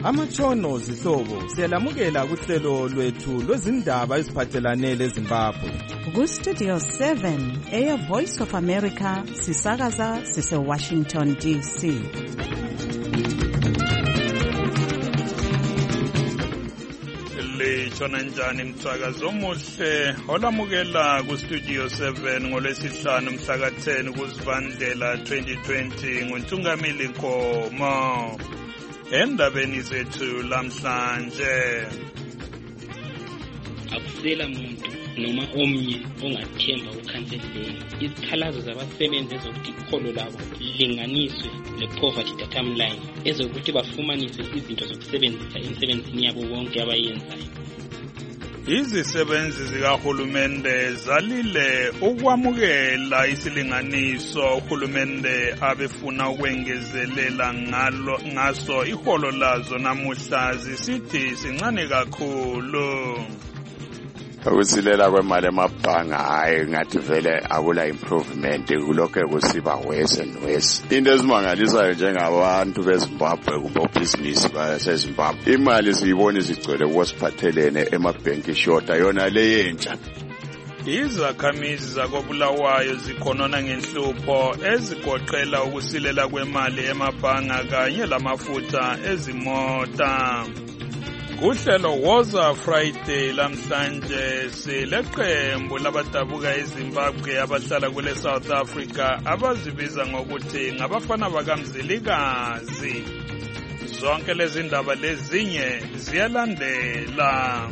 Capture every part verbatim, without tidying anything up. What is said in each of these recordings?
Amatshono zihlobo siyalamukela kuhlelo lwethu lwezindaba eziphathelane leZimbabwe. Ku Studio seven, Air Voice of America, sisakaza sise Washington D C. Litshona njani msakazo omuhle olamukela ku Studio seven ngolwesihlanu mhla ka ten kuZibandlela twenty twenty nguNtungamili Nkomo. Endabeni zethu lamhlanje, akusela muntu noma omnye ongathemba ukhanseleni. Izikhalazo zabasebenzi ezokuthi ikholo labo lilinganiswe le-poverty datum line ezokuthi bafumanise izinto zokusebenzisa emsebenzini yabo bonke abayenzayo. Izisebenzi zikahulumende zalile ukwamukela isilinganiso uhulumende abefuna ukwengezelela ngalo ngaso iholo lazo namuhla zisithi sincane kakhulu. Ukusilela kwemali emabhanga hayi ngathi vele akula improvement, kulokho kusiba worse and worse. Into ezimangalisayo njengabantu beZimbabwe kumbe business baseZimbabwe, imali siyibona izigcwele kwasiphathelene emabhenki short yona leyentsha. Izakhamizi zakobulawayo zikhonona ngenhlupho ezigoqela ukusilela kwemali emabhanga kanye lamafutha ezimota. Kuhlelo Woza Friday lamhlanje sileqembu labadabuka eZimbabwe abahlala kule South Africa abazibiza ngokuthi ngabafana bakamzilikazi. Zonke lezi ndaba lezinye ziyalandela.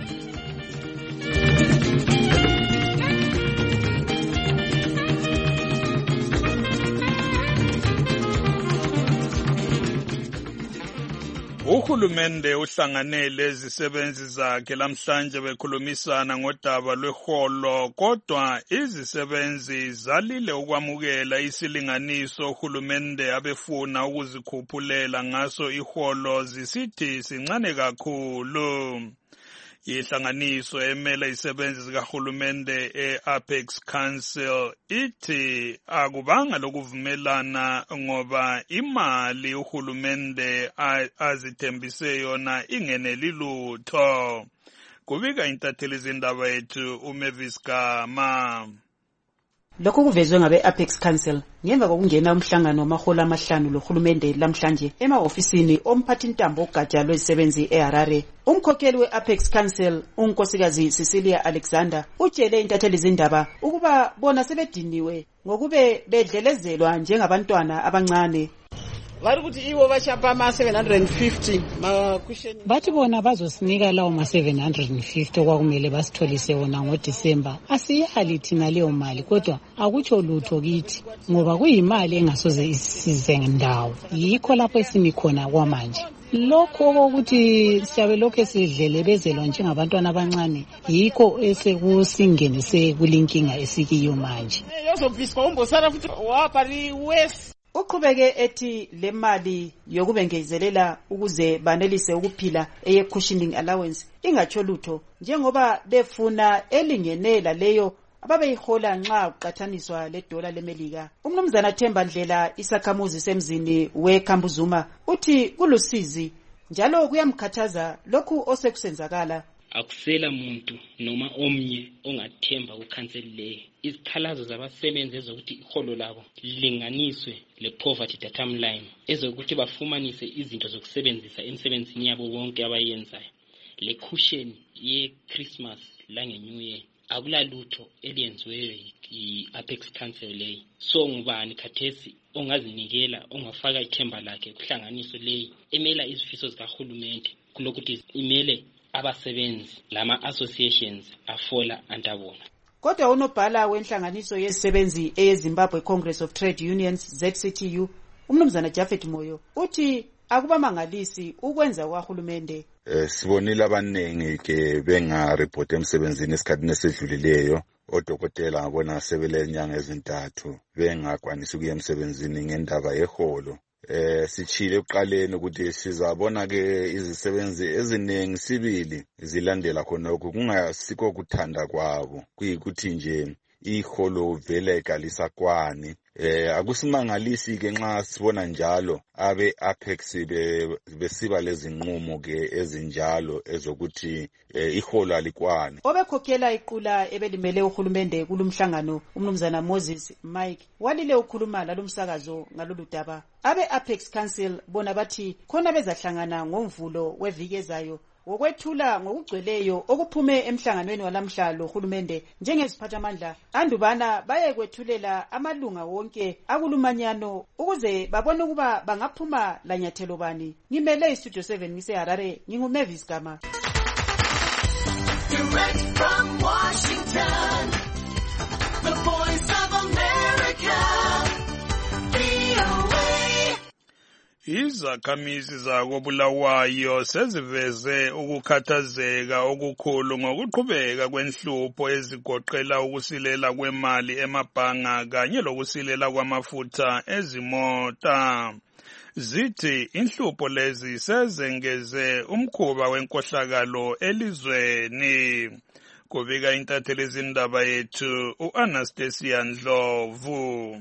Uhulumende uhlanganele izisebenzi zakhe lamhlanje bekhulumisana ngodaba lweholo, kodwa izisebenzi zalile ukwamukela isilinganiso uhulumende abefuna ukuzikhuphulela ngaso iholo zisithi sincane kakhulu. Ihlanganiso emela izisebenzi zikahulumende e-Apex Council ithi akubanga lokuvumelana ngoba imali uhulumende azithembise yona ingeneli lutho. Kubika intatheli zindaba yethu uMavis Gama. Lokho kuvezwe ngabe Apex Council ngemva kokungena umhlangano wamaholo amahlanu lohulumende lamhlanje ema-ofisini omphathintambo ogatsha lwezisebenzi eHarare. Umkhokheli we-Apex Council unkosikazi Cecilia Alexander utshele intatheli zindaba ukuba bona sebediniwe ngokube bedlelezelwa njengabantwana abancane. Vari kuti iwo vachapa ma seven hundred fifty makusheni. Bathi bona bazosinika lawo ma seven hundred fifty okwakumele basitholise wona ngoDisemba. Asiyali thina leyo mali kodwa akutsho lutho kithi ngoba kuyimali engasoze isize ngendawo. Yikho lapho esimi khona kwamanje. Lokho ukuthi siyabe lokho sidlelebezelwa njengabantwana abancane yikho esekusingenise kulinkinga esikiyo manje. Yozobiswa umbosana futhi wapari west. Uqhubeke ethi le mali yokubengezelela ukuze banelise ukuphila eye cushioning allowance ingatsho lutho njengoba befuna elingenela leyo ababeyihola nxa uqathaniswa le dola lemelika. Umnumzana Themba Ndlela isakhamuzi semzini weKhambuzuma uthi kulusizi njalo kuyamkhathaza lokhu osekusenzakala. Akusela muntu noma omnye ongathemba ukhanseleni. Izikhalazo zabasebenzi ezokuthi iholo labo lilinganiswe le-poverty datum line ezokuthi bafumanise izinto zokusebenzisa emsebenzini yabo bonke abayenzayo. Le cushion ye-Christmas lange-New Year akula lutho eliyenziweyo yi-Apex Council leyi. So ngubani khathesi ongazinikela ongafaka ithemba lakhe kuhlanganiso leyi emela izifiso zikahulumende kulokuthi imele abasebenzi lama associations afola antabona. Kodwa unobhala wenhlanganiso yezisebenzi eyeZimbabwe Congress of Trade Unions Z C T U umnumzana Jafet Moyo uthi akubamangalisi ukwenza kwahulumende. Eh sibonile abanengi ke benga report emsebenzini esikhathini esedlulileyo. Odokotela ngabona sebelenyanga ezintathu bengakwanisi ukuya emsebenzini ngendaba yeholo. Eh sichile uqaleni ukuthi sizabona ke izisebenzi eziningi sibili zilandela khona lokho kungasikho kuthanda kwabo kuyikuthi nje iholo vele kalisakwani. Eh akusimangalisi ke nxa sibona njalo abe Apex be besiba lezi nqumo ke ezinjalo ezokuthi eh, iholo alikwani. Obekhokhela iqula ebelimele uhulumende kulumhlangano umnumzana Moses Mike walile ukhuluma lalumsakazo ngalolu daba. Abe Apex Council bona bathi khona bezahlangana ngomvulo weviki ezayo wokwethula ngokugcweleyo okuphume emhlanganweni walamhlalo uhulumende njengeziphathamandla andubana baye kwethulela amalunga wonke akulumanyano ukuze babone ukuba bangaphuma la nyathelo bani. Ngimele istudio seven ngise Harare, nginguMavis Gama. Direct from Washington, the Voice of America, V O A. Izakhamizi zakobulawayo seziveze ukukhathazeka okukhulu ngokuqhubeka kwenhlupho ezigoqela ukusilela kwemali emabhanga kanye lokusilela kwamafutha ezimota. Zithi inhlupho lezi sezengeze umkhuba wenkohlakalo elizweni. Kubika intatheli izindaba yethu uAnastasia Ndlovu.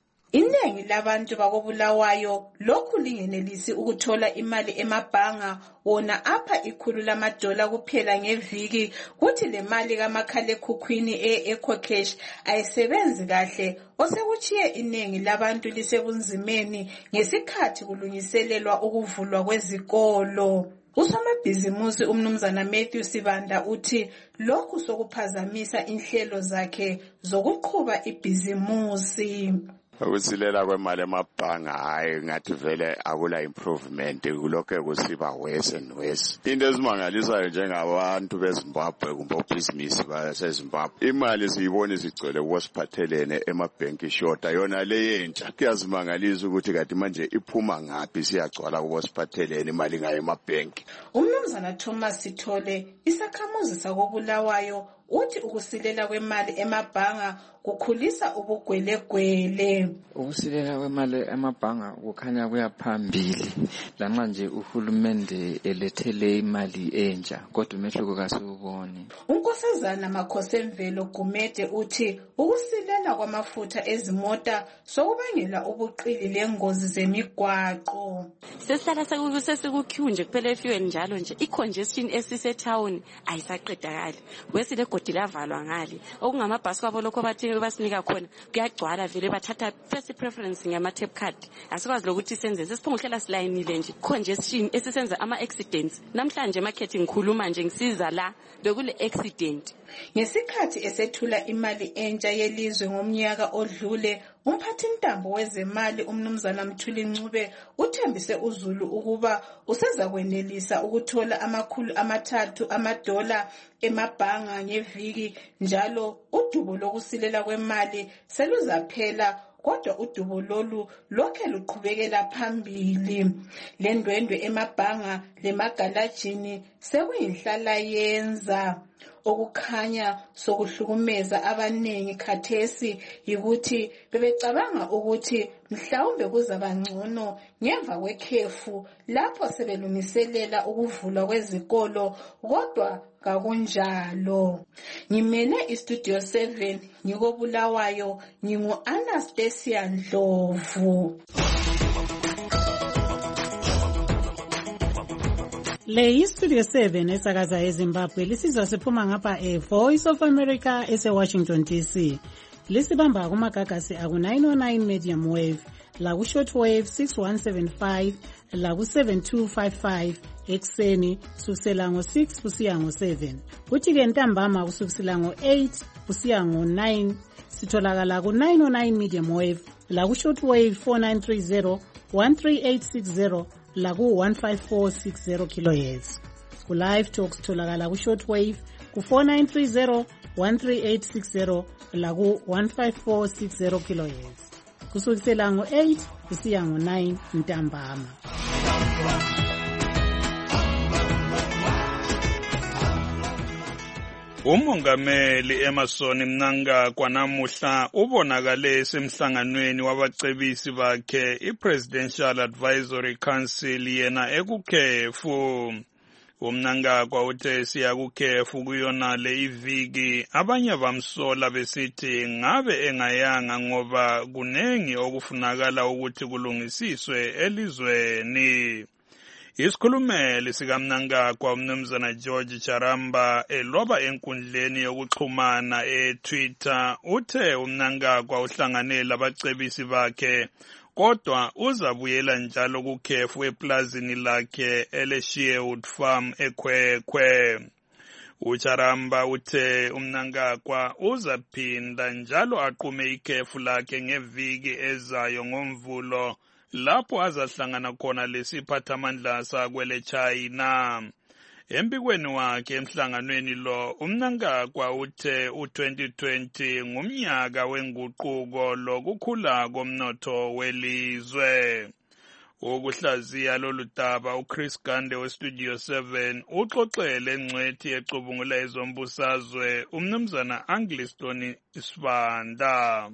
Iningi labantu bakobulawayo lokhu lingenelisi ukuthola imali emabhanga wona apha ikhulu lamadola kuphela ngeviki kuthi le mali kamakhalekhukhwini e-EcoCash ayisebenzi kahle osekuchiye iningi labantu lisebunzimeni ngesikhathi kulungiselelwa ukuvulwa kwezikolo. Usomabhizimusi umnumzana Matthew Sibanda uthi lokhu sokuphazamisa inhlelo zakhe zokuqhuba ibhizimusi. Ukusilela kwemali emabhanga hayi ngathi vele akula improvement kulokho kusiba worse and worse. Into ezimangalisayo njengabantu beZimbabwe kumbe obhizinisi baseZimbabwe imali siyibona izigcwele kwasiphathelene emabhenki shota yona leyentsha kuyazimangalisa ukuthi kati manje iphuma ngaphi siyagcwala kwasiphathelene imali ngayo emabhenki. Umnumzana Thomas Sithole isakhamuzi sakobulawayo uthi ukusilela kwemali emabhanga kukhulisa ubugwelegwele. Ukusilela kwemali emabhanga kukhanya kuyaphambili lanxa nje uhulumende elethele imali entsha kodwa umehluko kasuboni. Unkosazana Makhosemvelo Gumede uthi ukusilela kwamafutha ezimota sokubangela ubuqili lengozi zemigwaqo. Sesihlala sekusesikukhu nje kuphela efiweni njalo nje icongestion esise town ayisaqedakali. Wesile godi lavalwa ngali okungamabhasi kwabo lokho bathi basinika khona kuyagcwala vele bathatha first preference ngama tape card. Asikwazi lokuthi senze sesiphunguhlela silayinile nje congestion esisenza ama accidents. Namhlanje marketing ngikhuluma nje ngisiza la bekule accident. Ngesikhathi esethula imali entsha yelizwe ngomnyaka odlule umphathintambo wezemali umnumzana Mthuli Ncube uthembise uZulu ukuba useza kwenelisa ukuthola amakhulu amathathu amadola emabhanga ngeviki njalo udubo lokusilela kwemali seluzaphela kodwa udubo lolu lokhe luqhubekela phambili. Lendwendwe emabhanga lemagalajini sekuyinhlala yenza okukhanya sokuhlukumeza abaningi khathesi yikuthi bebecabanga ukuthi mhlawumbe kuzaba ngcono ngemva kwekhefu lapho sebelungiselela ukuvulwa kwezikolo kodwa kakunjalo. Ngimele istudio seven ngikobulawayo ngingu Anastasia Ndlovu. Le istudio seven esakaza eZimbabwe lisizwa siphuma ngapha e Voice of America ese Washington D C. Lisibamba kumagagasi aku nine oh nine medium wave, la ku short wave six one seven five, la ku seven two five five ekseni kusukela ngo six kusiya ngo seven. Kuthi ke ntambama kusukela ngo eight kusiya ngo nine sitholakala ku nine oh nine medium wave, la ku short wave four nine three zero, one three eight six zero, la ku one five four six zero kilohertz. Ku live talks tholakala ku short wave ku four nine three zero, one three eight six zero, la ku one five four six zero kilohertz. Kusukela ngo eight kusiya ngo nine ntambama. Umongameli Emmerson Mnangagwa namuhla ubonakale semhlanganweni wabacebisi bakhe iPresidential Advisory Council yena ekukhefu. Umnangagwa uthe siya kukhefu kuyona le iviki abanye bamsola besithi ngabe engayanga ngoba kunengi okufunakala ukuthi kulungisiswe elizweni. Isikhulumeli sikamnangagwa umnumzana George Charamba eloba enkundleni yokuxhumana e-Twitter uthe umnangagwa uhlanganele abacebisi bakhe kodwa uzabuyela njalo kukhefu eplazini lakhe ele-Sheerwood Farm eKwekwe. UCharamba uthe umnangagwa uzaphinda njalo aqume ikhefu lakhe ngeviki ezayo ngoMvulo lapho azahlangana khona lesiphathamandla sakwele China. Embikweni wakhe emhlanganweni lo umnangagwa uthe u twenty twenty ngumnyaka wenguquko lokukhula komnotho welizwe. Ukuhlaziya lolu daba uChris Gande weStudio seven uxoxele engcwethi ecubungula ezombusazwe umnumzana Angliston Sibanda.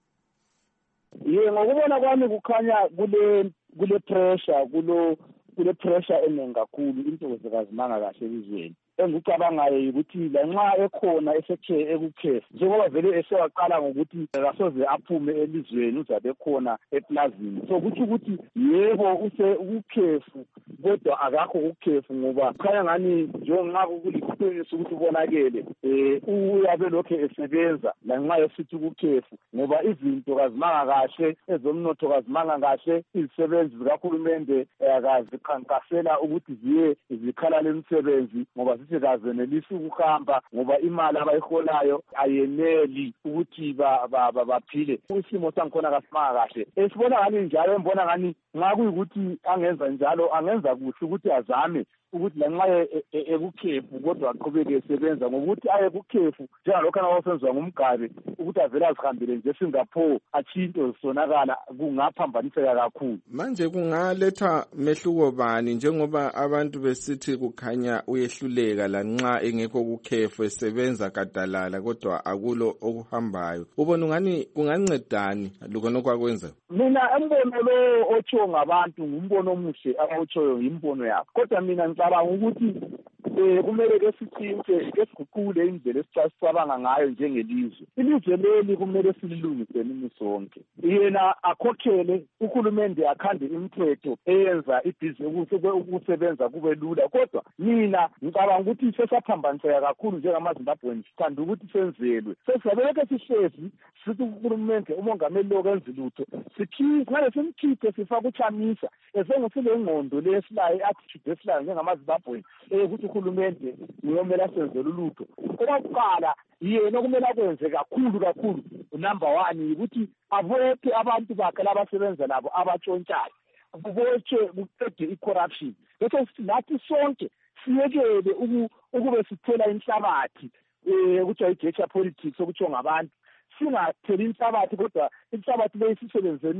Ye ngokubona kwami kukhanya kule kule pressure kulo kule pressure eningi kakhulu into zikazimanga kahle elizweni. Engikucabangayo ukuthi lanxa ekhona esekhe ekukhefu njengoba vele esewaqala ngokuthi akasoze aphume elizweni uzabe khona eplazini. So kuthi ukuthi yebo use ukukhefu kodwa akakho ukukhefu ngoba khaya ngani njengoba kuliqiniso ukuthi ubonakele eh uyabe lokho esebenza lanxa esithi ukukhefu ngoba izinto kazimanga kahle ezomnotho kazimanga kahle izisebenzi zikahulumende akazikhankasela ukuthi ziye izikhala lemisebenzi ngoba sisezenelisa ukuhamba ngoba imali abayiholayo ayeneli ukuthi baphile. Isimo sangikhona kasimanga kahle esibona ngani njalo embona ngani nxa kuyikuthi angenza njalo angenza kuhle ukuthi azame ukuthi lanxa ekukhefu kodwa aqhubeke esebenza ngokuthi aye kukhefu njengalokho anasenziwa ngumgabe ukuthi avele azihambele nje Singapore achinto zisonakala kungaphambaniseka kakhulu. Manje kungaletha mehluko bani njengoba abantu besithi kukhanya uyehluleka lanxa engekho kukhefu esebenza kadalala kodwa akulo okuhambayo. Ubona ungani kungancedani lokho kwakwenza? Mina embono lo otsho ngabantu ngumbono omuhle abawutshoyo yimbono yakho kodwa mina ngicabanga ukuthi eh kumele ke sithinze ke siguqule indlela esicabanga ngayo njengelizwe. Ilizwe leli kumele sililungise nini sonke. Yena akhokhele uhulumende akhande imithetho eyenza ibhizinisi ukusebenza kube lula kodwa mina ngicabanga ukuthi sesaphambaniseka kakhulu njengamaZimbabweans sithanda ukuthi senzelwe. Sesabeleke sihlezi sithi uhulumende umongameli lokwenza lutho sikhiphe ngale simkhiphe sifaka uChamisa esengosile ingqondo lesilayo attitude esilayo njengamaZimbabweans ukuthi uhulumende uyomela senzele ulutho. Okokuqala yena okumele akwenze kakhulu kakhulu number one ukuthi avote abantu bakhe labasebenza nabo abatshontshayo kubotshe kuqede icorruption. Bese sithi nathi sonke siyekele ukube sithola inhlabathi eh ukuthi ayigecha politics okutsho ngabantu singatheli inhlabathi kodwa inhlabathi leyisisebenzeni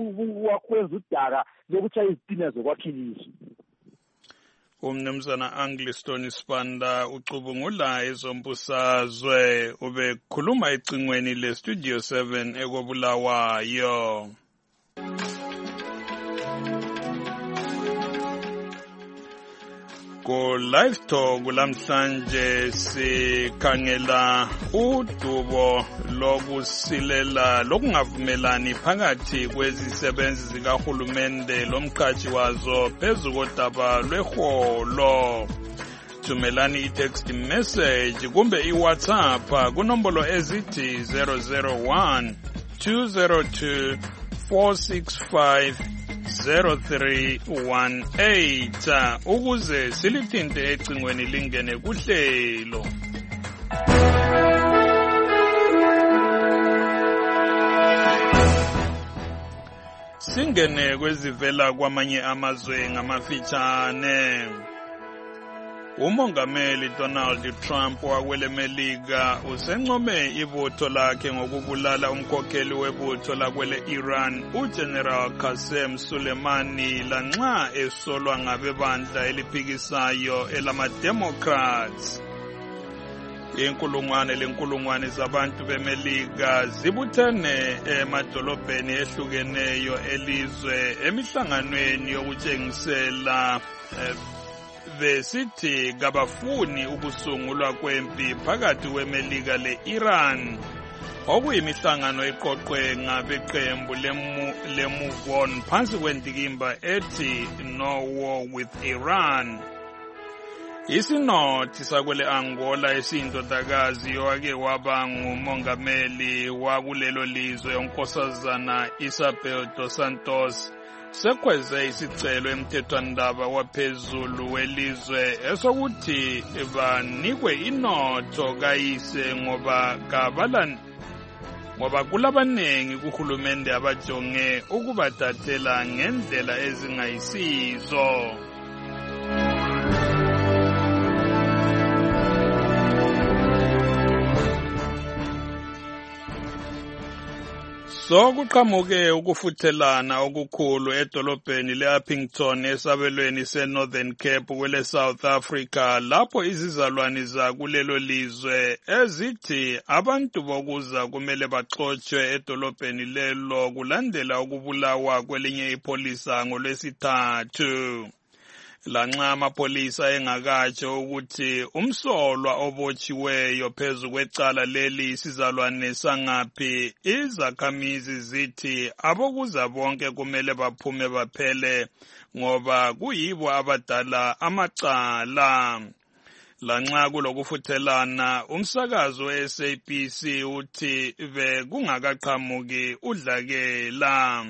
ukwenza udaka lokuthi ayizitina zokwakhilizwe. Umnumzana Angliston Sibanda ucubungula ezombusazwe ubekhuluma ecingweni leStudio seven ekobulawayo. Ko live talk lamhlanje sikhangela udubo lokusilela lokungavumelani phakathi kwezisebenzi zikahulumende lomqhashi wazo phezu kodaba lweholo. Thumelani i-text message kumbe i-WhatsApp kunombolo ezithi zero zero one two zero two four six five zero three one eight ukuze silithinte ecingweni lingene kuhlelo. Singene kwezivela kwamanye amazwe ngamafitshane. Umongameli Donald Trump wakwele Melika usencome ibutho lakhe ngokubulala umkhokheli webutho lakwele Iran uGeneral Qasem Soleimani lanxa esolwa ngabebandla eliphikisayo elama-Democrats. Inkulungwane lenkulungwane zabantu beMelika zibuthene emadolobheni ehlukeneyo elizwe emihlanganweni yokutshengisela besithi kabafuni ukusungulwa kwempi phakathi kweMelika le-Iran, okuyimihlangano eqoqwe ngabeqembu le-Move On phansi kwendikimba ethi No War with Iran. Isinothi sakwele Angola esiyindodakazi owake waba ngumongameli wakulelo lizwe unkosazana Isabel dos Santos sekweze isicelo emthethwandaba waphezulu welizwe esokuthi banikwe inotho kayise ngoba kabalani ngoba kulabanengi kuhulumende abajonge ukubadathela ngendlela ezingayisizo. So kuqhamuke ukufuthelana okukhulu edolobheni le-Uppington esabelweni se-Northern Cape kwele South Africa lapho izizalwane zakulelo lizwe ezithi abantu bokuza kumele baxotshwe edolobheni lelo kulandela ukubulawa kwelinye ipholisa ngolwesithathu. Lanxa amapolisa engakatsho ukuthi umsolwa obotshiweyo phezu kwecala leli isizalwane sangaphi, izakhamizi zithi abokuza bonke kumele baphume baphele ngoba kuyibo abadala amacala. Lanxa kulokufuthelana, umsakazo we-S A B C uthi bekungakaqhamuki udlakela.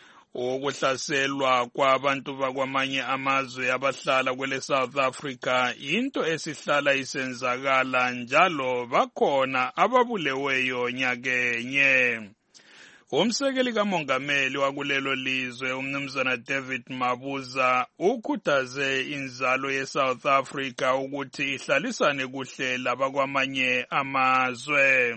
Ukuhlaselwa kwabantu bakwamanye amazwe abahlala kwele South Africa into esihlala isenzakala njalo, bakhona ababuleweyo nyakenye. Umsekeli kamongameli wakulelo lizwe umnumzana David Mabuza ukhuthaze inzalo ye-South Africa ukuthi ihlalisane kuhle labakwamanye amazwe.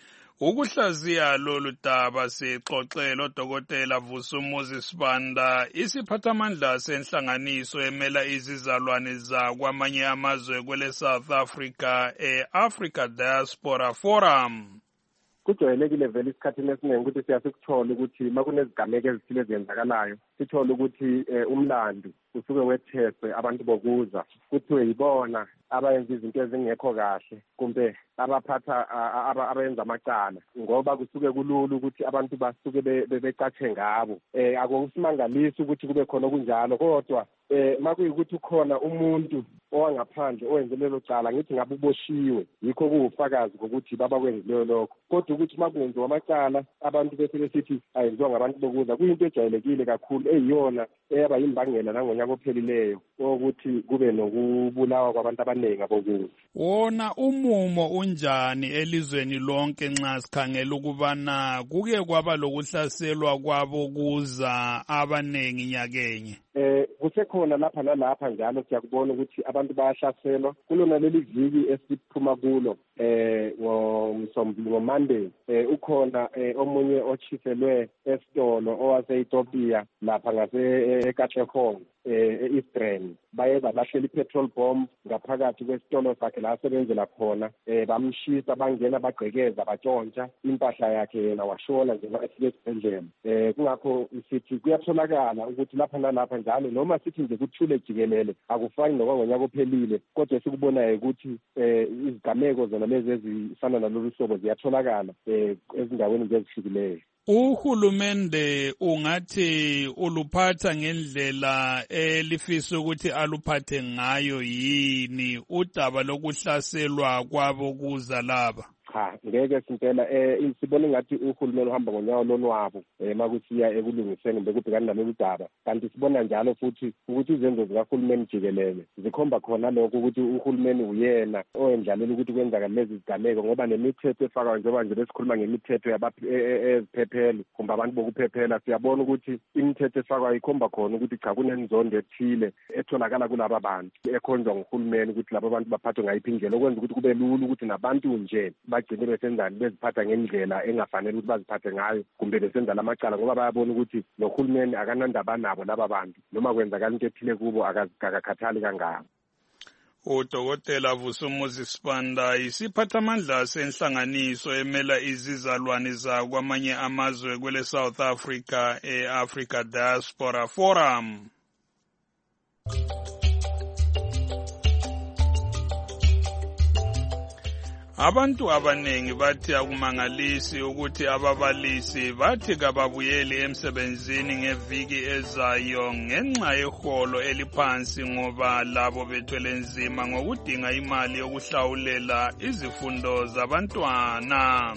Ukuhlaziya lolu daba sixoxela uDokotela Vusumuzi Sibanda, isiphathamandla senhlanganiso emela izizalwane zakwamanye amazwe kwele South Africa e-Africa Diaspora Forum. Kujwayelekile vele isikhathini esiningi ukuthi siyasikuthola ukuthi makunezigameko ezithile ezenzakalayo sithola ukuthi umlando usuke wetheswe abantu bokuza kuthiwe yibona abayenza izinto ezingekho kahle kumbe abaphatha abenza amacala ngoba kusuke kulula ukuthi abantu basuke becatshe ngabo. Eh akusimangalisi ukuthi kube khona okunjalo, kodwa eh makuyikuthi ukhona umuntu owangaphandle owenze lelo cala ngithi ngabe uboshiwe yikho kuwufakazi ukuthi baba kwenzileyo lokho. Kodwa ukuthi makwenziwa amacala abantu bese besithi ayenziwa ngabantu bokuza kuyinto ejayelekile kakhulu eyiyona eyaba yimbangela nangonyaka ophelileyo ukuthi kube nokubulawa kwabantu abaningi abokuza. Wona umumo unjani elizweni lonke nxa sikhangela ukubana kuke kwaba lokuhlaselwa kwabokuza abaningi nyakenye? Eh kusekhona lapha nalapha njalo siyakubona ukuthi abantu bayahlaselwa kulona leli viki esiphuma kulo eh ngomsombuluko ngoMonday eh ukhona omunye ochiselwe esitolo owase Ethiopia lapha ngase eKatlehong e-Eastern baye balahlela ipetrol bomb ngaphakathi kwesitolo sakhe la asebenzela khona eh bamshisa bangena bagqekeza batshontsha impahla yakhe yena washona nje efike esibhedlela. Eh kungakho sithi kuyatholakala ukuthi lapha nalapha njalo noma sithi nje kuthule jikelele akufani nokwangonyaka ophelile, kodwa sikubonayo ukuthi eh izigameko zona lezi ezifana nalolu hlobo ziyatholakala eh ezindaweni nje ezihlukileyo. Uhulumende ungathi uluphatha ngendlela elifisa ukuthi aluphathe ngayo yini udaba lokuhlaselwa kwabokuza laba? Cha, ngeke simpela eh sibona ngathi uhulumeni uhamba ngonyawo lonwabo eh makusiya ekulungiseni bekubhekana nalolu daba, kanti sibona njalo futhi ukuthi izenzo zikahulumeni jikelele zikhomba khona lokho ukuthi uhulumeni uyena oyendlalela ukuthi kwenzakala lezi zigameko, ngoba nemithetho efakwa njengoba nje besikhuluma ngemithetho yabaphepheli kumbe abantu bokuphephela, siyabona ukuthi imithetho efakwa ikhomba khona ukuthi cha kunenzondo ethile etholakala kulaba bantu ekhonjwa nguhulumeni ukuthi laba bantu baphathwe ngayiphi indlela okwenza ukuthi kube lula ukuthi nabantu nje bagcine besenzani beziphatha ngendlela engafanele ukuthi baziphathe ngayo kumbe besenza lamacala ngoba bayabona ukuthi nohulumeni akanandaba nabo laba bantu noma kwenzakala into ethile kubo akakhathali kangako. uDokotela Vusumuzi Sibanda isiphathamandla senhlanganiso emela izizalwane zakwamanye amazwe kwele South Africa e-Africa Diaspora Forum. Abantu abanengi bathi akumangalisi ukuthi ababalisi bathi kababuyeli emsebenzini ngeviki ezayo ngenxa yeholo eliphansi ngoba labo bethwele nzima ngokudinga imali yokuhlawulela izifundo zabantwana.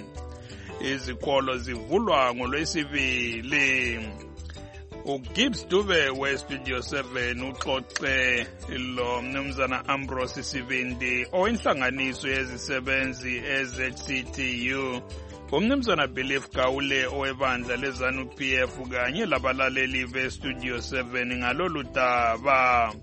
Izikolo zivulwa ngolwesibili. uGibbs Dube weStudio seven uxoxe lo mnumzana Ambrose Sibindi owenhlanganiso yezisebenzi e-Z C T U, umnumzana Belief Gawule owebandla lezanu P F kanye labalaleli beStudio seven ngalolu daba.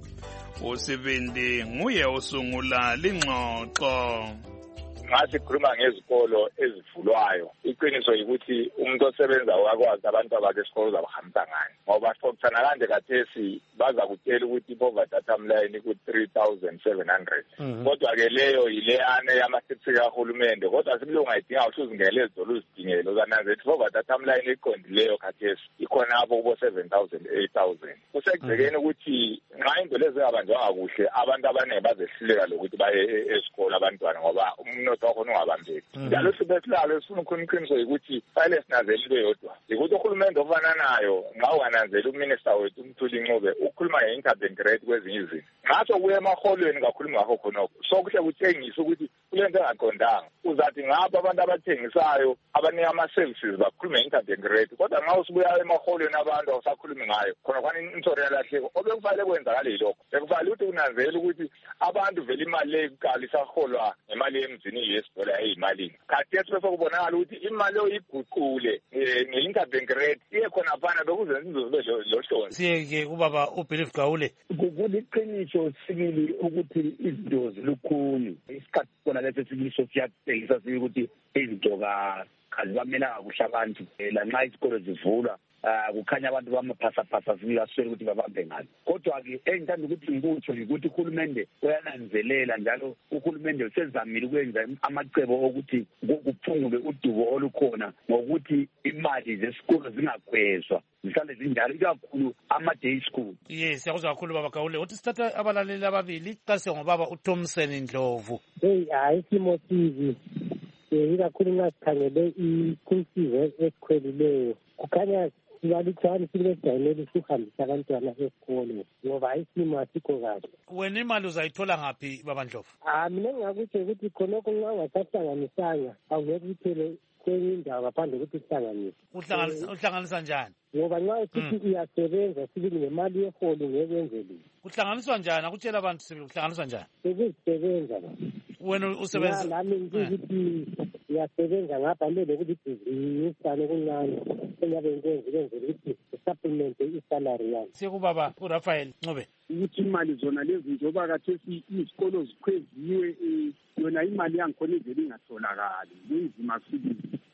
uSibindi nguye osungula lingxoxo. Ngathi khuluma ngezikolo ezivulwayo, iqiniso ukuthi umuntu osebenza wakwazi abantu abake esikolo zabahamba ngani, ngoba sokuthana kanje kathesi baza kutela ukuthi poverty timeline ku three thousand seven hundred. Kodwa ke leyo yileyane yamasethi kahulumende, kodwa sibilunga idinga ukuthi uzingele ezidolo uzidingele uzananze ukuthi poverty timeline iqondileyo kathesi ikhona apho kubo seven thousand eight thousand. Kusekuzekeni ukuthi nxa into lezi abanjwanga kuhle abantu abaningi bazehluleka lokuthi baye esikolo abantwana ngoba umnotho wakho ungabambeki. Njalo sibesilalo esifuna ukuqiniso ukuthi file sinazeli into yodwa ukuthi uhulumende ofana nayo nxa ungananzeli uminister wethu uMthuli Ncube ukhuluma nge-interbank rate kwezinye izinto. Ngaso kuye emaholweni kakhuluma ngakho khonokho sokuhle kutshengisa ukuthi kulento engaqondanga. Uzathi ngapha abantu abathengisayo abanika ama-services bakhuluma nge-interbank rate, kodwa nxa usibuya emaholweni abantu awusakhulumi ngayo khona khona intsoro yalahleko. Obekufanele kwenzakale yilokho, bekufanele ukuthi unanzele ukuthi abantu vele imali le kuqala isaholwa ngemali yemzini yesidola eyimalini. Khathesi bese kubonakala ukuthi imali oyiguqule nge-interbank rate iye khona phana bekuzenza inzuzo lohlonze. Siyeke ubaba uBelief Gawule. Kuliqiniso sibili ukuthi izinto zilukhuni. Isikhathi khona leso sikiso siyatshengisa sibi ukuthi izinto kazibamelanga kuhle abantu. Lanxa izikolo zivulwa kukhanya abantu bamaphasa-phasa zikaswele ukuthi babambe ngalo. Kodwa-ke engithanda ukuthi ngikutsho ukuthi uhulumende uyananzelela njalo uhulumende usezamile ukwenza amacebo okuthi kuphungule udubo olukhona ngokuthi imali zesikolo zingakhwezwa zihlale zinjalo ikakhulu ama-day school. Yes, siyakuzwa kakhulu baba Gawule. Uthi sithatha abalaleli ababili qase ngobaba uThomson Ndlovu. Hey, hayi simo sibi. Ikakhulu nxa sikhangele i-school fees esikhwelileyo kukhanya sibalutshwane silejayineli sihambisa abantwana esikolo ngoba isimo asikho kahle. Wena imali uzayithola ngaphi baba Ndlovu? Ah, mina ngingakutsho ukuthi khonokho nxa ungasahlanganisanga awungeke uthele kwenye indawo ngaphandle kokuthi uhlanganise. Uhlanganisa njani? Ngoba nxa usithi uyasebenza sibili ngemali yeholo ngeke wenze lutho. Kuhlanganiswa njani? Akutshela abantu sibili kuhlanganiswa njani? Ukusebenza. Wena usebenza? Nami ngithi uyasebenza ngapha nje ukuthi ibhizinisana okuncane engabe ngenze kwenzela ukuthi supplement isalary yami. Sikubaba uRafael Ncube. Ukuthi imali zona lezi njengoba kathesi izikolo zikhweziwe yona imali yangikhona ivele ingatholakali kunzima sibili.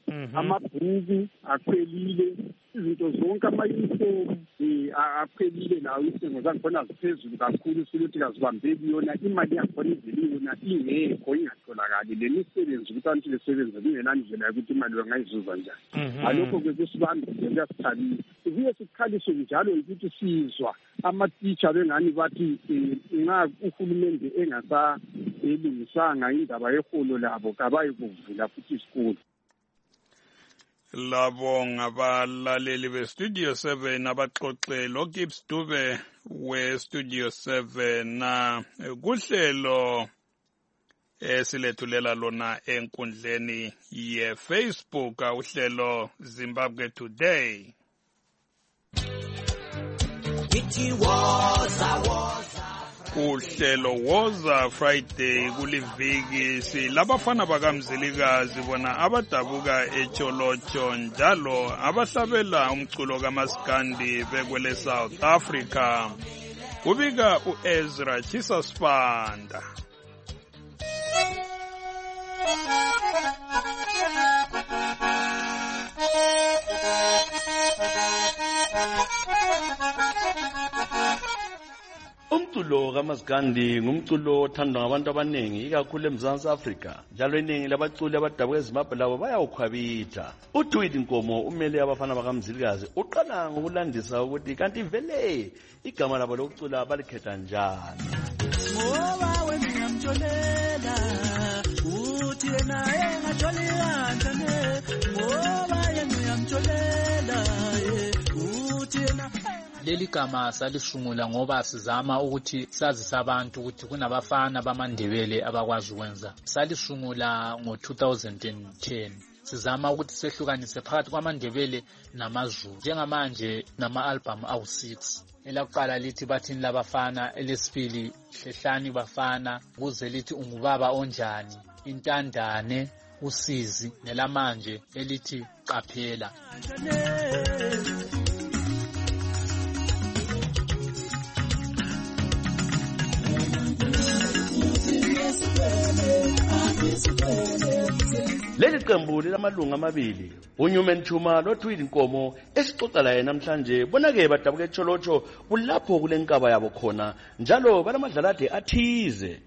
Amabhuku akhwelile, izinto zonke ama-uniform akhwelile lawo isengo zakhona ziphezulu kakhulu siluthi kazibambeki yona imali yakhona ivele yona ingekho ingatholakali le misebenzi ukuthi abantu besebenza kungenani ndlela yokuthi imali bangayizuza njani. Ngalokho-ke kusibambile kuyasithabisa. Kuye sikhaliswe njalo ukuthi sizwa ama-teacher bengani bathi nxa uhulumende engasalungisanga indaba yeholo labo kabayi kuvula futhi isikolo. Labo ngabalaleli beStudio seven abaxoxe lo Gibbs Dube weStudio seven na kuhlelo esilethulela lona enkundleni yeFacebook uhlelo Zimbabwe Today. Ithi woza woza uhlelo Woza Friday kuliviki silabafana bakamzilikazi bona abadabuka eCholocho njalo abahlabela umculo kaMaskandi bekwele South Africa. Kubika uEzra Chisasipanda. Umculo kaMaskandi ngumculo othandwa ngabantu abanengi ikakhulu eMzansi Afrika. Njalo iningi labaculi abadabuka eZimbabwe labo bayawukhwabitha. uDuwid Nkomo umele abafana bakamzilikazi uqala ngokulandisa ukuthi kanti vele igama labo lokucula balikhetha njani. Ngoba wena ngiyamjolela uthi uthi yena engatholi kancane ngoba yena uyamtholela uthi yena. Leli gama salisungula ngoba sizama ukuthi sazise abantu ukuthi kunabafana bamaNdebele abakwazi ukwenza. Salisungula ngo two thousand ten. Sizama ukuthi sehlukanise phakathi kwamaNdebele namaZulu. Njengamanje nama-album awu six. Elakuqala lithi bathini labafana, elesibili hlehlani bafana, kuze lithi ungubaba onjani, intandane, usizi, nelamanje elithi qaphela. Leli qembu lamalunga amabili uNewman Chuma noTwid Nkomo esixoxa la namhlanje bonake badabuka eCholocho kulapho kulenkaba yabo khona njalo balamadlalade athize.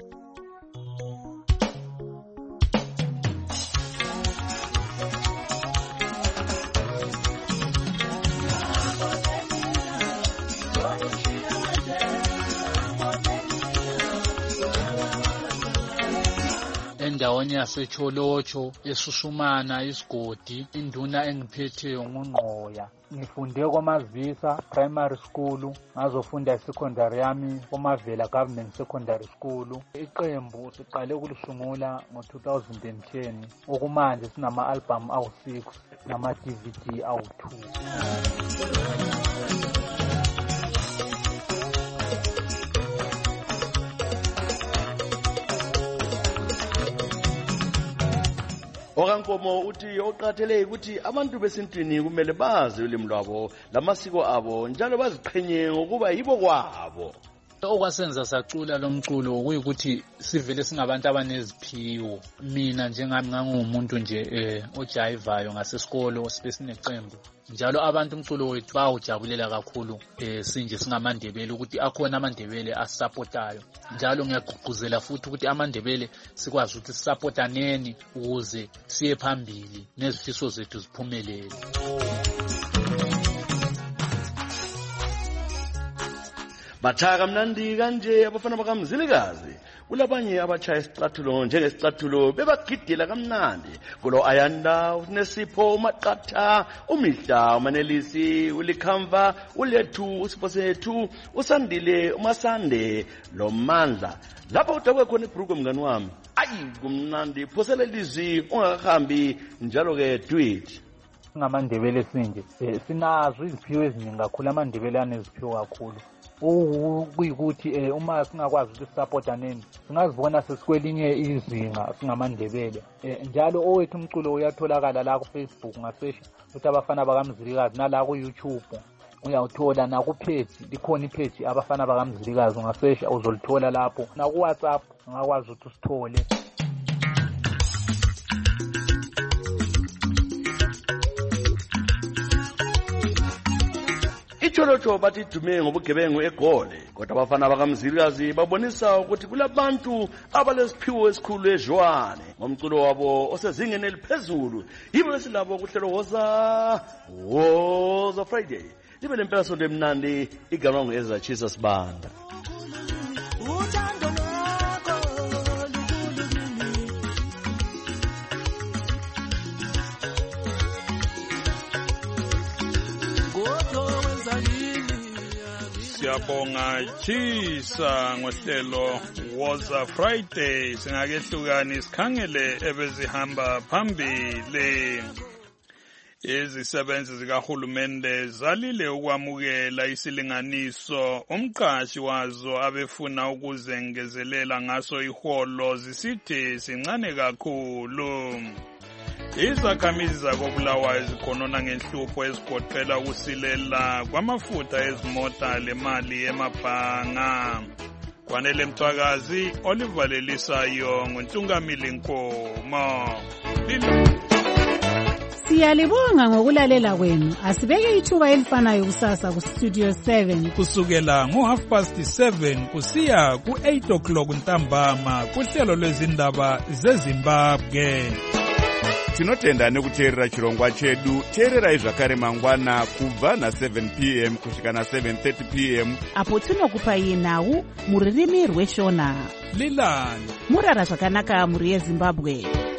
Endaweni yaseCholocho eSusumana isigodi induna engiphetheyo nguNqoya. Ngifunde kwaMazisa Primary School, ngazofunda secondary yami kwaMavela Government Secondary School. Iqembu siqale ukulisungula ngo two thousand ten. Okumanje sinama album awu six nama D V D awu two. Okankomo uthi oqathele ukuthi abantu besintwini kumele bazi ulimi lwabo lamasiko abo njalo baziqhenye ngokuba yibo kwabo. Okwasenza sacula lomculo ukuyikuthi sivele singabantu abaneziphiwo. Mina njengami ngangumuntu nje eh ojayivayo ngasesikolo sibesinecembu. Njalo abantu umculo wethu bawujabulela kakhulu eh sinje singamaNdebele ukuthi akhona amaNdebele asupportayo. Njalo ngiyagqugquzela futhi ukuthi amaNdebele sikwazi ukuthi sisupportaneni ukuze siye phambili nezifiso zethu ziphumelele. Bathaka mnandi kanje abafana bakaMzilikazi kulabanye abachaya isicathulo njengesicathulo bebagidela kamnandi kulo Ayanda uNesipho Maqatha uMihla uManelisi uLikhamva uLethu uSipho sethu uSandile uMasande lo Mandla lapho udakwe khona ibruku mngani wami ayi kumnandi phosele lizwi ungakahambi njalo ke tweet. NgamaNdebele sinje sinazo iziphiwo eziningi kakhulu, amaNdebele aneziphiwo kakhulu. Ukuyikuthi uma singakwazi ukuthi supportaneni singazibona sesikwelinye izinga singamaNdebele. Njalo owethu umculo uyatholakala la ku Facebook ngasesh ukuthi abafana bakaMzilikazi nala ku YouTube uyawuthola na ku page, likhona ipage abafana bakaMzilikazi ngasesh uzolithola lapho, na ku WhatsApp ngakwazi ukuthi usithole. iCholocho bathi dume ngobugebengu eGoli, kodwa abafana bakaMzilikazi babonisa ukuthi kulabantu abalesiphiwo esikhulu eJwane ngomculo wabo osezingeni eliphezulu. Yibo esilabo kuhlelo Woza Woza Friday. Libe lempela sonto emnandi igama ngoEzra Jesus Banda. Siyabonga Chisa ngohlelo Woza Friday. Singakehlukani sikhangele ebezihamba phambili. Izisebenzi zikahulumende zalile ukwamukela isilinganiso umqashi wazo abefuna ukuzengezelela ngaso iholo zisithi sincane kakhulu. Izakhamizi zakobulawayo zikhonona ngenhlupho ezigoqela ukusilela kwamafutha ezimota lemali emabhanga. Kwanele Mthwakazi olivalelisayo ngoNtungamili Nkomo. Siyalibonga ngokulalela kwenu. Asibeke ithuba elifanayo kusasa ku Studio seven kusukela ngo half past seven kusiya ku eight o'clock ntambama kuhlelo lwezindaba zeZimbabwe. tinotenda nekuteerera chirongwa chedu. Teererai zvakare mangwana kubva na seven p m kusvika na seven thirty p m apo tinokupai nhau mururimi rweshona. Lilani murara zvakanaka muri yeZimbabwe.